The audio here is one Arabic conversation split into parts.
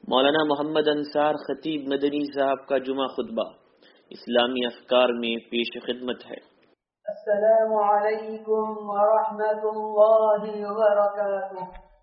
मौलाना मोहम्मद अंसार खतीब मदनी साहब का जुमा खुतबा इस्लामी अफकार में पेश खिदमत है। अस्सलामु अलैकुम व रहमतुल्लाहि व बरकातुहू।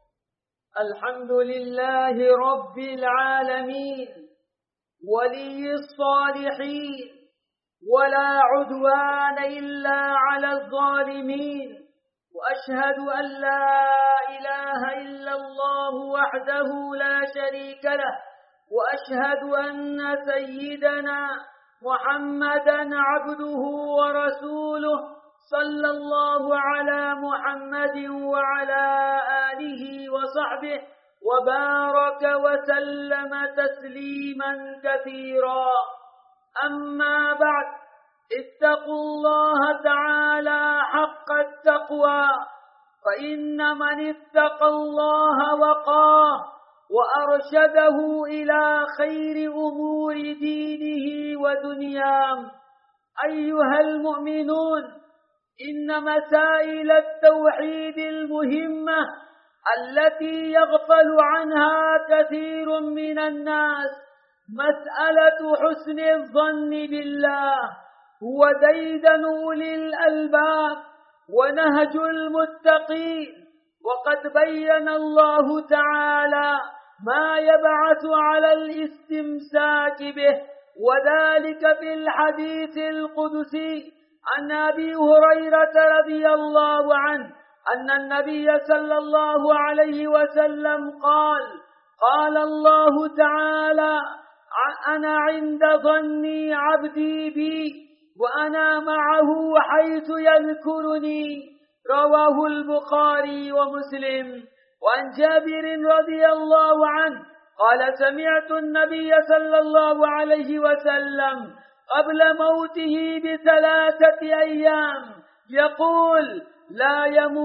अल्हम्दुलिल्लाहि रब्बिल आलमीन वलिय्यिस सालिहीन वला उद्वान इल्ला अलल ज़ालिमीन وأشهد أن لا إله إلا الله وحده لا شريك له وأشهد أن سيدنا محمدا عبده ورسوله صلى الله على محمد وعلى آله وصحبه وبارك وسلم تسليما كثيرا. أما بعد، اتقوا الله تعالى حق التقوى، فإن من اتقى الله وقاه وأرشده إلى خير أمور دينه ودنياه. أيها المؤمنون، إن مسائل التوحيد المهمة التي يغفل عنها كثير من الناس مسألة حسن الظن بالله، هو ديدن أولي الألباب ونهج المتقين. وقد بين الله تعالى ما يبعث على الاستمساك به، وذلك في الحديث القدسي عن أبي هريرة رضي الله عنه أن النبي صلى الله عليه وسلم قال: قال الله تعالى: أنا عند ظن عبدي بي وأنا معه حيث يذكرني. رواه البخاري ومسلم. وعن جابر رضي الله عنه قال: سمعت النبي صلى الله عليه وسلم قبل موته ب3 أيام يقول: لا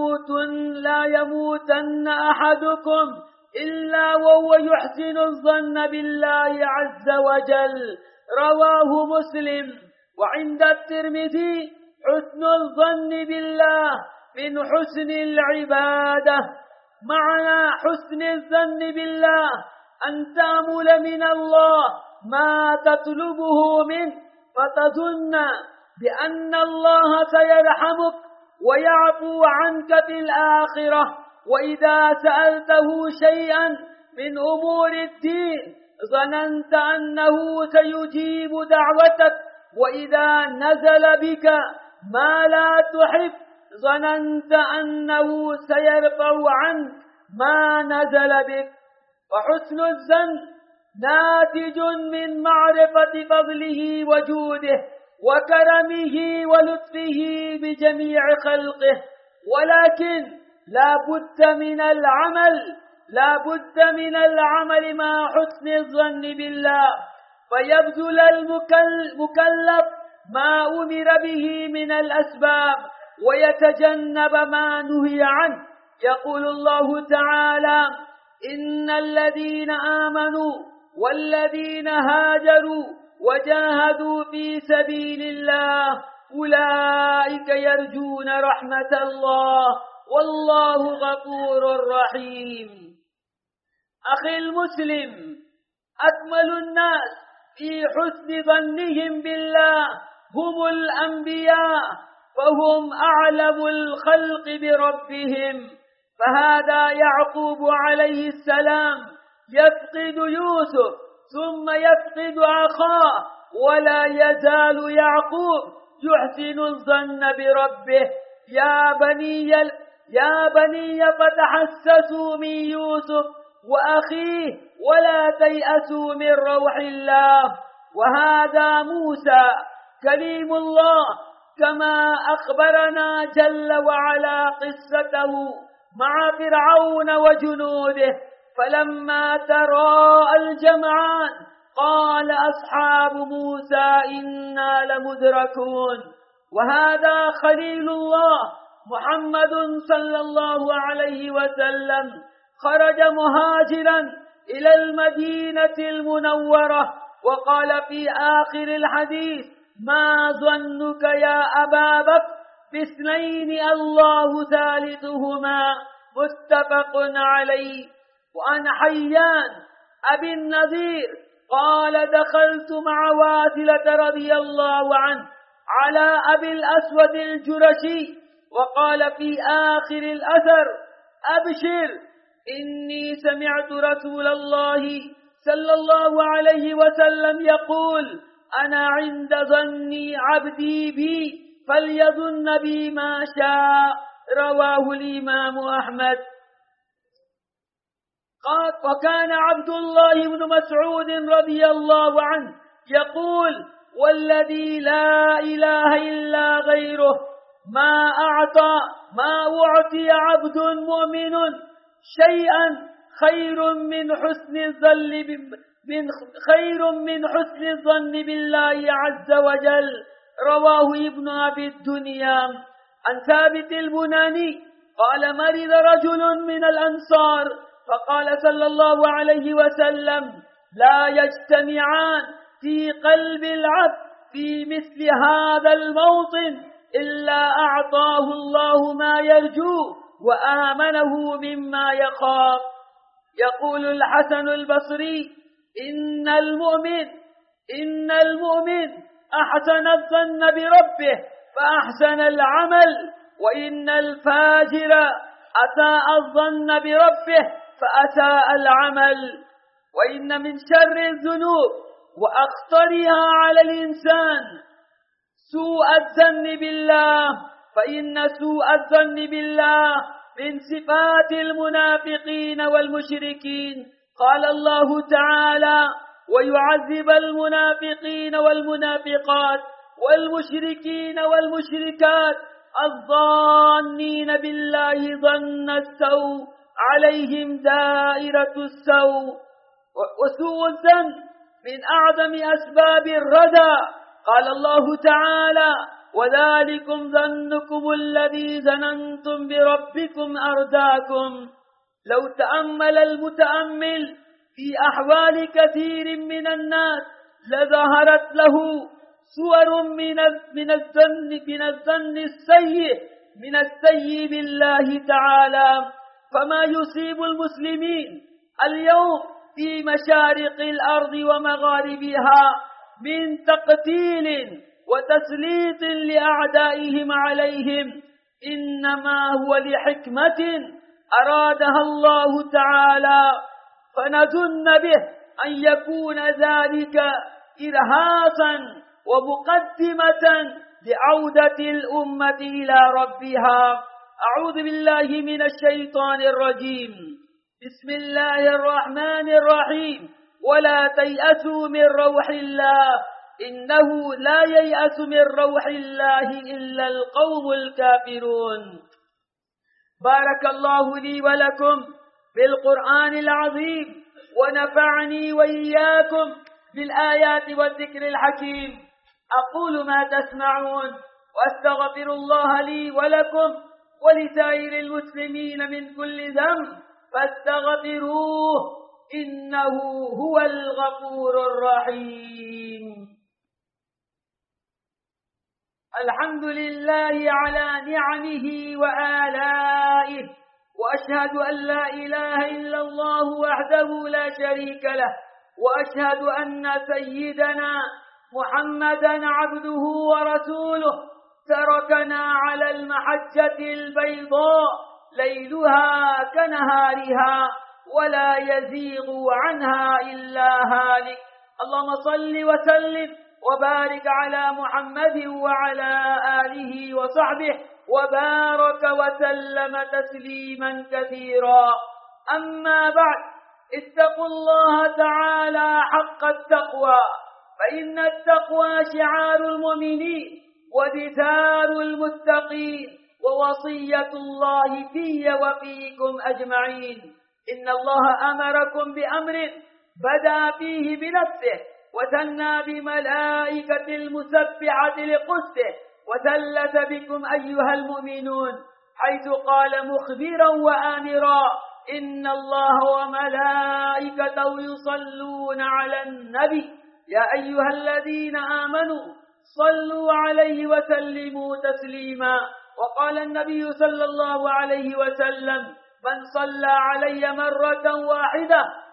يموتن أحدكم إلا وهو يحسن الظن بالله عز وجل. رواه مسلم. وعند الترمذي: حسن الظن بالله من حسن العبادة. معنى حسن الظن بالله أن تأمل من الله ما تطلبه منه، فتظن بأن الله سيرحمك ويعفو عنك في الآخرة. وإذا سألته شيئا من أمور الدين ظننت أنه سيجيب دعوتك، وإذا نزل بك ما لا تحب ظننت أنه سيرفع عنك ما نزل بك. وحسن الظن ناتج من معرفة فضله وجوده وكرمه ولطفه بجميع خلقه، ولكن لا بد من العمل مع حسن الظن بالله، فيبذل المكلف ما أمر به من الأسباب ويتجنب ما نهي عنه. يقول الله تعالى: إن الذين آمنوا والذين هاجروا وجاهدوا في سبيل الله أولئك يرجون رحمة الله والله غفور رحيم. أخي المسلم، أكمل الناس في حسن ظنهم بالله هم الأنبياء، فهم أعلم الخلق بربهم. فهذا يعقوب عليه السلام يفقد يوسف ثم يفقد أخاه، ولا يزال يعقوب يحسن الظن بربه. يا بني فتحسسوا من يوسف وأخيه ولا تيأسوا من روح الله. وهذا موسى كليم الله كما أخبرنا جل وعلا قصته مع فرعون وجنوده. فلما تراءى الجمعان قال أصحاب موسى إنا لمدركون. وهذا خليل الله محمد صلى الله عليه وسلم خرج مهاجرا إلى المدينة المنورة، وقال في آخر الحديث: ما ظنك يا أبا بكر باثنين الله ثالثهما. متفق عليه. وعن حيان أبي النذير قال دخلت مع واثلة رضي الله عنه على أبي الأسود الجرشي وقال في آخر الأثر: أبشر إني سمعت رسول الله صلى الله عليه وسلم يقول: أنا عند ظن عبدي بي فليظن بي ما شاء. رواه الإمام أحمد. قال: وكان عبد الله بن مسعود رضي الله عنه يقول: والذي لا إله إلا غيره ما أعطي عبد مؤمن شيئا خير من حسن الظن بالله عز وجل. رواه ابن أبي الدنيا. عن ثابت البناني قال: مرض رجل من الأنصار فقال صلى الله عليه وسلم: لا يجتمعان في قلب العبد في مثل هذا الموطن إلا أعطاه الله ما يرجو وآمنه مما يخاف. يقول الحسن البصري: إن المؤمن أحسن الظن بربه فأحسن العمل، وإن الفاجر أساء الظن بربه فأساء العمل. وإن من شر الذنوب وأخطرها على الإنسان سوء الظن بالله، فإن سوء الظن بالله من صفات المنافقين والمشركين. قال الله تعالى: ويعذب المنافقين والمنافقات والمشركين والمشركات الظانين بالله ظن السوء عليهم دائرة السوء. وسوء الظن من أعظم أسباب الردى. قال الله تعالى: وذلكم ظنكم الذي ظننتم بربكم أرداكم. لو تأمل المتأمل في أحوال كثير من الناس لظهرت له صور من الظن السيء بالله تعالى. فما يصيب المسلمين اليوم في مشارق الأرض ومغاربها من تقتيل وتسليط لأعدائهم عليهم إنما هو لحكمة أرادها الله تعالى، فنظن به أن يكون ذلك إرهاصا ومقدمة لعودة الأمة إلى ربها. أعوذ بالله من الشيطان الرجيم. بسم الله الرحمن الرحيم. ولا تيأسوا من روح الله إنه لا ييأس من روح الله إلا القوم الكافرون. بارك الله لي ولكم بالقرآن العظيم ونفعني وإياكم بالآيات والذكر الحكيم. أقول ما تسمعون وأستغفر الله لي ولكم ولسائر المسلمين من كل ذنب فاستغفروه إنه هو الغفور الرحيم. الحمد لله على نعمه وآلائه، وأشهد أن لا إله إلا الله وحده لا شريك له، وأشهد أن سيدنا محمدا عبده ورسوله تركنا على المحجة البيضاء ليلها كنهارها ولا يزيغ عنها إلا هالك. اللهم صل وسلم وبارك على محمد وعلى آله وصحبه وبارك وسلم تسليما كثيرا. أما بعد، اتقوا الله تعالى حق التقوى، فإن التقوى شعار المؤمنين ودثار المتقين ووصية الله في وفيكم أجمعين. إن الله أمركم بأمر بدأ فيه بنفسه وثنى بملائكة المسبحة لقدسه وثلث بكم أيها المؤمنون، حيث قال مخبرا وآمرا: إن الله وملائكته يصلون على النبي يا أيها الذين آمنوا صلوا عليه وسلموا تسليما. وقال النبي صلى الله عليه وسلم: من صلى علي مرة واحدة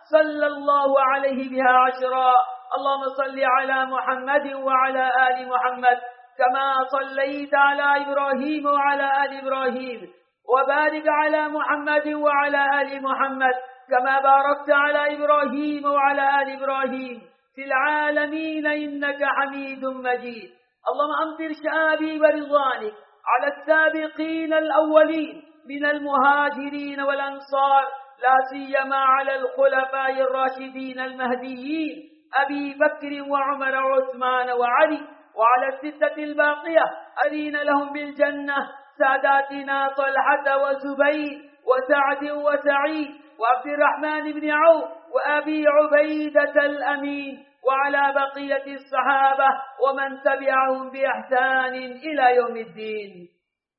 صلى الله عليه بها 10. اللهم صل على محمد وعلى آل محمد كما صليت على إبراهيم وعلى آل إبراهيم، وبارك على محمد وعلى آل محمد كما باركت على إبراهيم وعلى آل إبراهيم في العالمين إنك حميد مجيد. اللهم أمطر شآبيب رضوانك على السابقين الأولين من المهاجرين والأنصار، لا سيما على الخلفاء الراشدين المهديين أبي بكر وعمر وعثمان وعلي، وعلى الستة الباقية أذين لهم بالجنة ساداتنا طلحة وزبير وسعد وسعيد وعبد الرحمن بن عوف وأبي عبيدة الأمين، وعلى بقية الصحابة ومن تبعهم بإحسان إلى يوم الدين.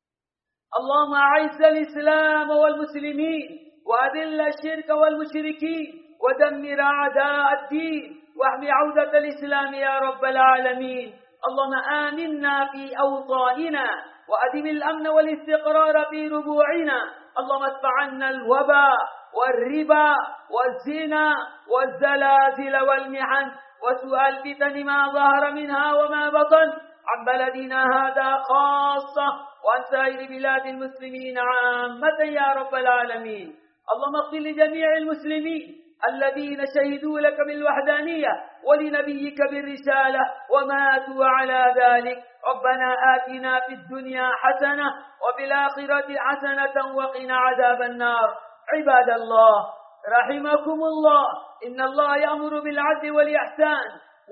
اللهم أعز الإسلام والمسلمين وأذل الشرك والمشركين ودمر أعداء الدين واحم عودة الإسلام يا رب العالمين. اللهم آمنا في أوطاننا وأدم الأمن والاستقرار في ربوعنا. اللهم ادفع عنا الوباء والربا والزنا والزلازل والمحن وسوء الفتن ما ظهر منها وما بطن عن بلدنا هذا خاصة وعن سائر بلاد المسلمين عامة يا رب العالمين. اللهم اغفر لجميع المسلمين الذين شهدوا لك بالوحدانية ولنبيك بالرسالة وماتوا على ذلك. ربنا آتنا في الدنيا حسنة وفي الآخرة حسنة وقنا عذاب النار. عباد الله رحمكم الله، إن الله يأمر بالعدل والإحسان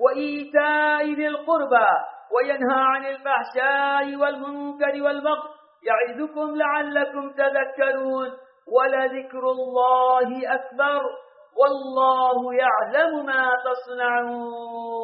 وإيتاء ذي القربى وينهى عن الفحشاء والمنكر والبغي يعظكم لعلكم تذكرون، ولذكر الله أكبر والله يعلم ما تصنعون.